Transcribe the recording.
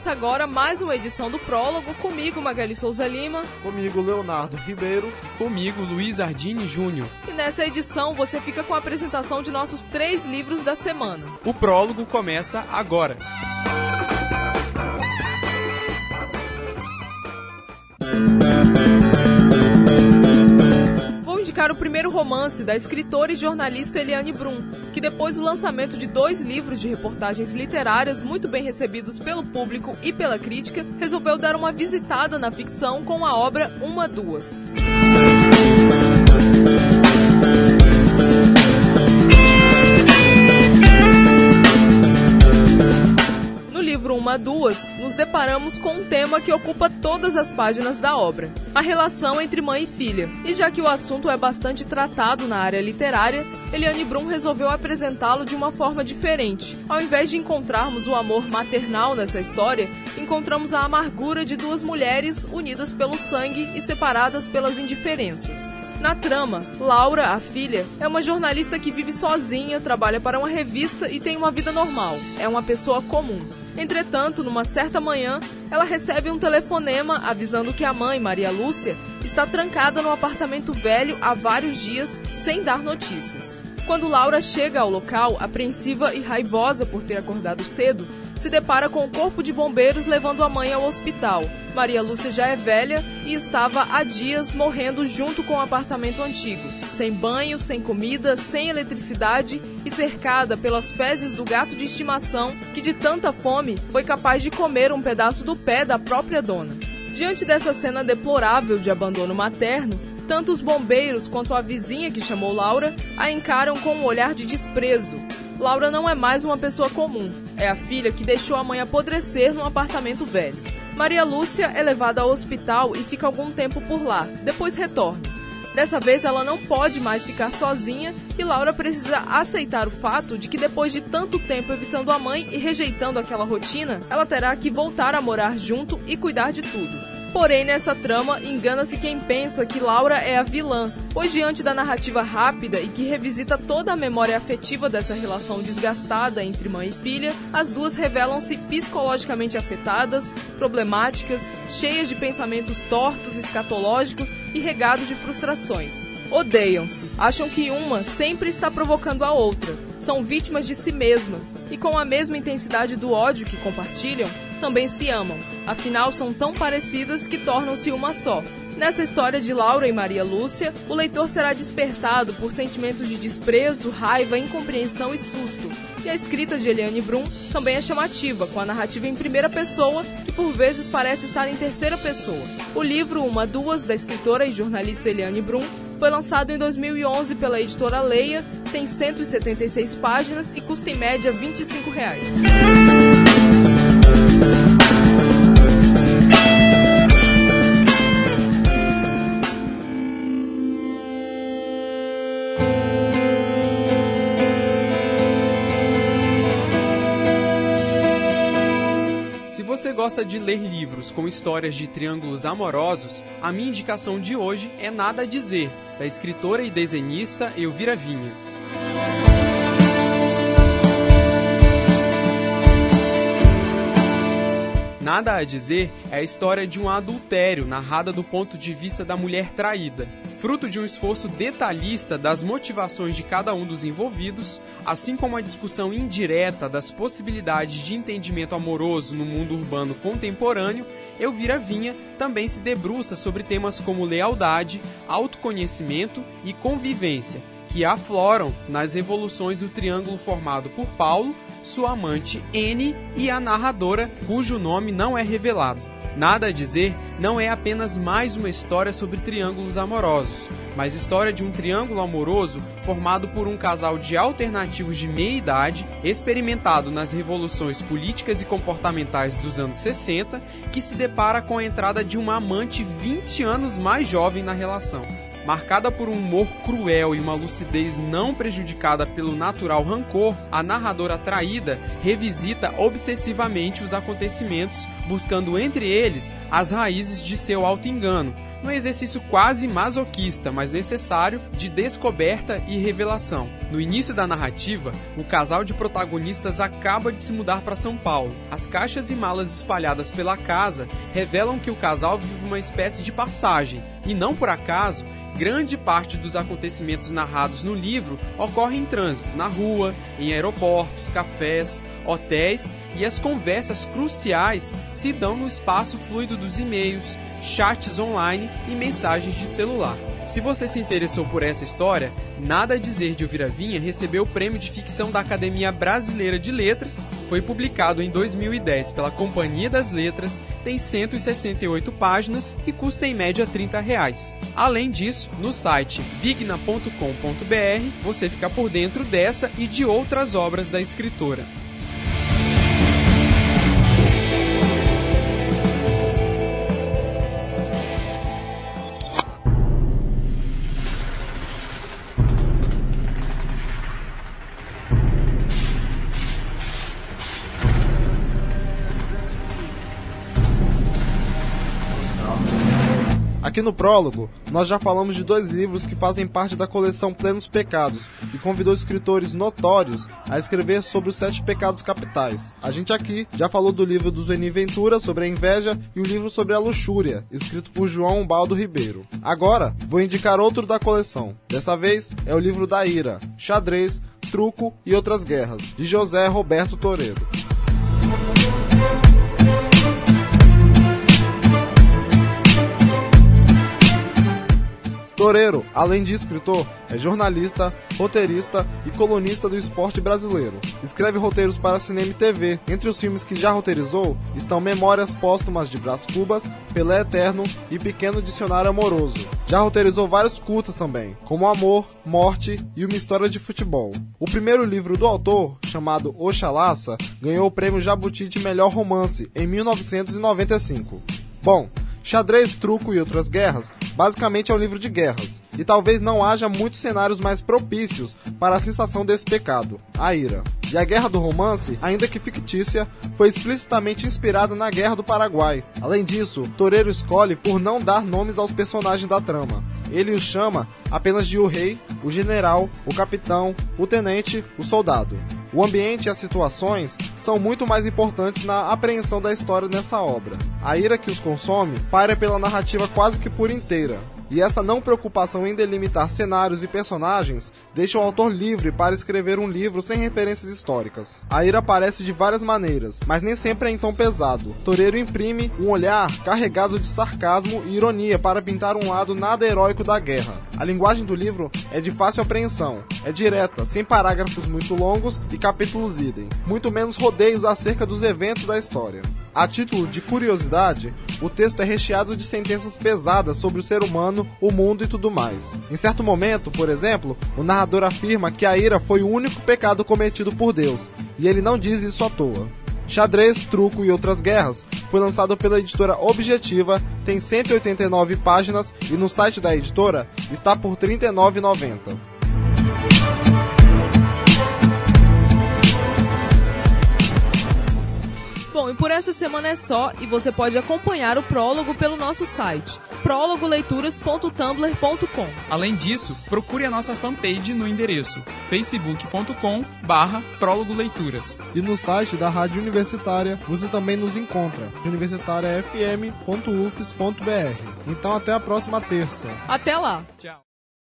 Começa agora mais uma edição do Prólogo, comigo Magali Souza Lima, comigo Leonardo Ribeiro, comigo Luiz Ardini Júnior. E nessa edição você fica com a apresentação de nossos 3 livros da semana. O Prólogo começa agora. Vou indicar o primeiro romance da escritora e jornalista Eliane Brum, que depois do lançamento de 2 livros de reportagens literárias muito bem recebidos pelo público e pela crítica, resolveu dar uma visitada na ficção com a obra Uma Duas. No livro Uma Duas, nos deparamos com um tema que ocupa todas as páginas da obra: a relação entre mãe e filha. E já que o assunto é bastante tratado na área literária, Eliane Brum resolveu apresentá-lo de uma forma diferente. Ao invés de encontrarmos o amor maternal nessa história, encontramos a amargura de 2 mulheres unidas pelo sangue e separadas pelas indiferenças. Na trama, Laura, a filha, é uma jornalista que vive sozinha, trabalha para uma revista e tem uma vida normal. É uma pessoa comum. Entretanto, numa certa manhã, ela recebe um telefonema avisando que a mãe, Maria Lúcia, está trancada no apartamento velho há vários dias, sem dar notícias. Quando Laura chega ao local, apreensiva e raivosa por ter acordado cedo, se depara com o corpo de bombeiros levando a mãe ao hospital. Maria Lúcia já é velha e estava há dias morrendo junto com o apartamento antigo, sem banho, sem comida, sem eletricidade e cercada pelas fezes do gato de estimação que, de tanta fome, foi capaz de comer um pedaço do pé da própria dona. Diante dessa cena deplorável de abandono materno, tanto os bombeiros quanto a vizinha que chamou Laura a encaram com um olhar de desprezo. Laura não é mais uma pessoa comum, é a filha que deixou a mãe apodrecer num apartamento velho. Maria Lúcia é levada ao hospital e fica algum tempo por lá, depois retorna. Dessa vez ela não pode mais ficar sozinha e Laura precisa aceitar o fato de que depois de tanto tempo evitando a mãe e rejeitando aquela rotina, ela terá que voltar a morar junto e cuidar de tudo. Porém, nessa trama, engana-se quem pensa que Laura é a vilã, pois diante da narrativa rápida e que revisita toda a memória afetiva dessa relação desgastada entre mãe e filha, as duas revelam-se psicologicamente afetadas, problemáticas, cheias de pensamentos tortos, escatológicos e regados de frustrações. Odeiam-se, acham que uma sempre está provocando a outra, são vítimas de si mesmas e, com a mesma intensidade do ódio que compartilham, também se amam, afinal são tão parecidas que tornam-se uma só. Nessa história de Laura e Maria Lúcia, o leitor será despertado por sentimentos de desprezo, raiva, incompreensão e susto. E a escrita de Eliane Brum também é chamativa, com a narrativa em primeira pessoa, que por vezes parece estar em terceira pessoa. O livro Uma Duas, da escritora e jornalista Eliane Brum, foi lançado em 2011 pela editora Leia, tem 176 páginas e custa em média R$ 25. Se você gosta de ler livros com histórias de triângulos amorosos, a minha indicação de hoje é Nada a Dizer, da escritora e desenhista Elvira Vinha. Nada a Dizer é a história de um adultério narrada do ponto de vista da mulher traída. Fruto de um esforço detalhista das motivações de cada um dos envolvidos, assim como a discussão indireta das possibilidades de entendimento amoroso no mundo urbano contemporâneo, Elvira Vinha também se debruça sobre temas como lealdade, autoconhecimento e convivência, que afloram nas evoluções do triângulo formado por Paulo, sua amante N e a narradora, cujo nome não é revelado. Nada a Dizer não é apenas mais uma história sobre triângulos amorosos, mas história de um triângulo amoroso formado por um casal de alternativos de meia-idade, experimentado nas revoluções políticas e comportamentais dos anos 60, que se depara com a entrada de uma amante 20 anos mais jovem na relação. Marcada por um humor cruel e uma lucidez não prejudicada pelo natural rancor, a narradora traída revisita obsessivamente os acontecimentos, buscando entre eles as raízes de seu auto-engano, num exercício quase masoquista, mas necessário, de descoberta e revelação. No início da narrativa, o casal de protagonistas acaba de se mudar para São Paulo. As caixas e malas espalhadas pela casa revelam que o casal vive uma espécie de passagem, e não por acaso, grande parte dos acontecimentos narrados no livro ocorre em trânsito, na rua, em aeroportos, cafés, hotéis, e as conversas cruciais se dão no espaço fluido dos e-mails, chats online e mensagens de celular. Se você se interessou por essa história, Nada a Dizer de Elvira Vinha recebeu o prêmio de ficção da Academia Brasileira de Letras, foi publicado em 2010 pela Companhia das Letras, tem 168 páginas e custa em média R$30. Além disso, no site vigna.com.br você fica por dentro dessa e de outras obras da escritora. Aqui no prólogo, nós já falamos de 2 livros que fazem parte da coleção Plenos Pecados, que convidou escritores notórios a escrever sobre os 7 pecados capitais. A gente aqui já falou do livro do Zueni Ventura sobre a inveja e o livro sobre a luxúria, escrito por João Baldo Ribeiro. Agora, vou indicar outro da coleção. Dessa vez, é o livro da Ira, Xadrez, Truco e Outras Guerras, de José Roberto Toredo. Toreiro, além de escritor, é jornalista, roteirista e colunista do esporte brasileiro. Escreve roteiros para cinema e TV. Entre os filmes que já roteirizou estão Memórias Póstumas de Brás Cubas, Pelé Eterno e Pequeno Dicionário Amoroso. Já roteirizou vários curtas também, como Amor, Morte e Uma História de Futebol. O primeiro livro do autor, chamado Oxalaça, ganhou o prêmio Jabuti de Melhor Romance em 1995. Bom, Xadrez, Truco e Outras Guerras basicamente é um livro de guerras, e talvez não haja muitos cenários mais propícios para a sensação desse pecado, a ira. E a Guerra do Romance, ainda que fictícia, foi explicitamente inspirada na Guerra do Paraguai. Além disso, Toreiro escolhe por não dar nomes aos personagens da trama. Ele os chama apenas de o rei, o general, o capitão, o tenente, o soldado. O ambiente e as situações são muito mais importantes na apreensão da história nessa obra. A ira que os consome paira pela narrativa quase que por inteira. E essa não preocupação em delimitar cenários e personagens deixa o autor livre para escrever um livro sem referências históricas. A ira aparece de várias maneiras, mas nem sempre é em tom pesado. Toreiro imprime um olhar carregado de sarcasmo e ironia para pintar um lado nada heróico da guerra. A linguagem do livro é de fácil apreensão, é direta, sem parágrafos muito longos e capítulos idem, muito menos rodeios acerca dos eventos da história. A título de curiosidade, o texto é recheado de sentenças pesadas sobre o ser humano, o mundo e tudo mais. Em certo momento, por exemplo, o narrador afirma que a ira foi o único pecado cometido por Deus, e ele não diz isso à toa. Xadrez, Truco e Outras Guerras foi lançado pela editora Objetiva, tem 189 páginas e no site da editora está por R$ 39,90. Bom, e por essa semana é só, e você pode acompanhar o prólogo pelo nosso site, prologoleituras.tumblr.com. Além disso, procure a nossa fanpage no endereço facebook.com/prologoleituras. E no site da Rádio Universitária você também nos encontra, universitariafm.ufs.br. Então até a próxima terça. Até lá! Tchau!